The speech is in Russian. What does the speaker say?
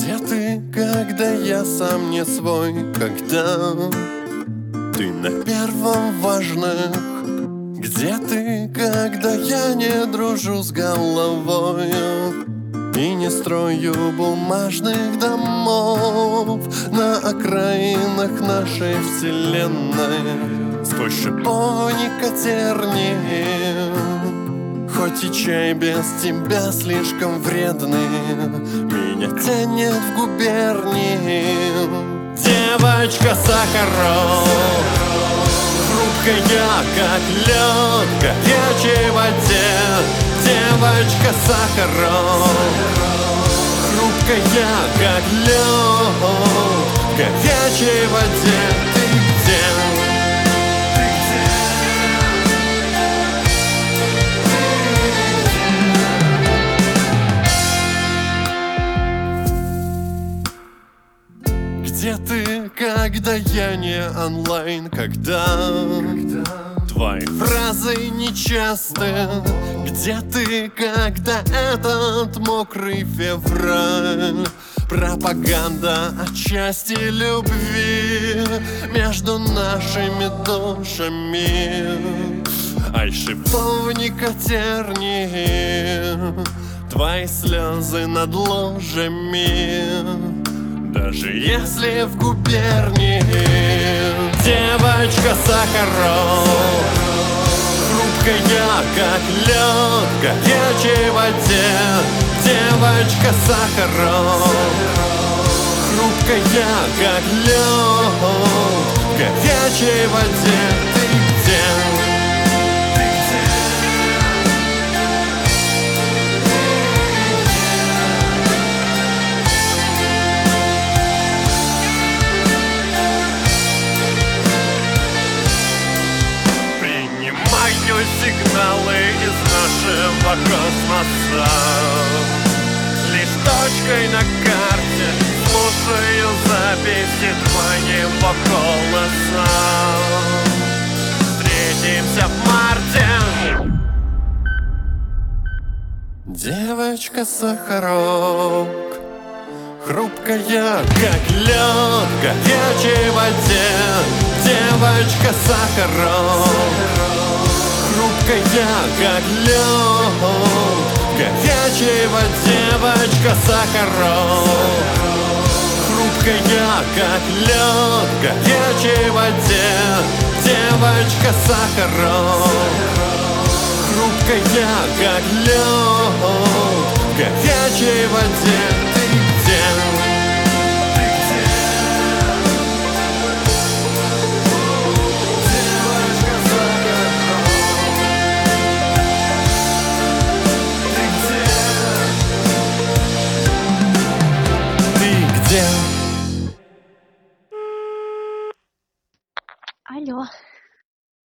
Где ты, когда я сам не свой? Когда ты на первом важных? Где ты, когда я не дружу с головою и не строю бумажных домов на окраинах нашей вселенной сквозь шиповника тернии? Хоть и чай без тебя слишком вредный, меня тянет в губернии. Девочка сахаров, хрупкая, как лед в горячей воде. Девочка сахаров, хрупкая, как лед в горячей воде. Ты где? Где ты, когда я не онлайн? Когда твои фразы нечасты? Где ты, когда этот мокрый февраль? Пропаганда отчасти любви между нашими душами. Ай, шиповника тернии, твои слезы над ложами, даже если в губернии. Девочка сахаров, хрупкая, как лед в горячей воде. Девочка сахаров, хрупкая, как лед в горячей воде. Ты где? Сигналы из нашего космоса, лишь точкой на карте слушаю записи твоего голоса. Встретимся в марте. Девочка сахарок, хрупкая, как лед в горячей воде. Девочка сахарок, хрупкая, как лед в горячей воде. Девочка сахарок, хрупкая, как лед в горячей воде. Девочка сахарок, хрупкая, как лед в горячей воде. Ты где? Алло.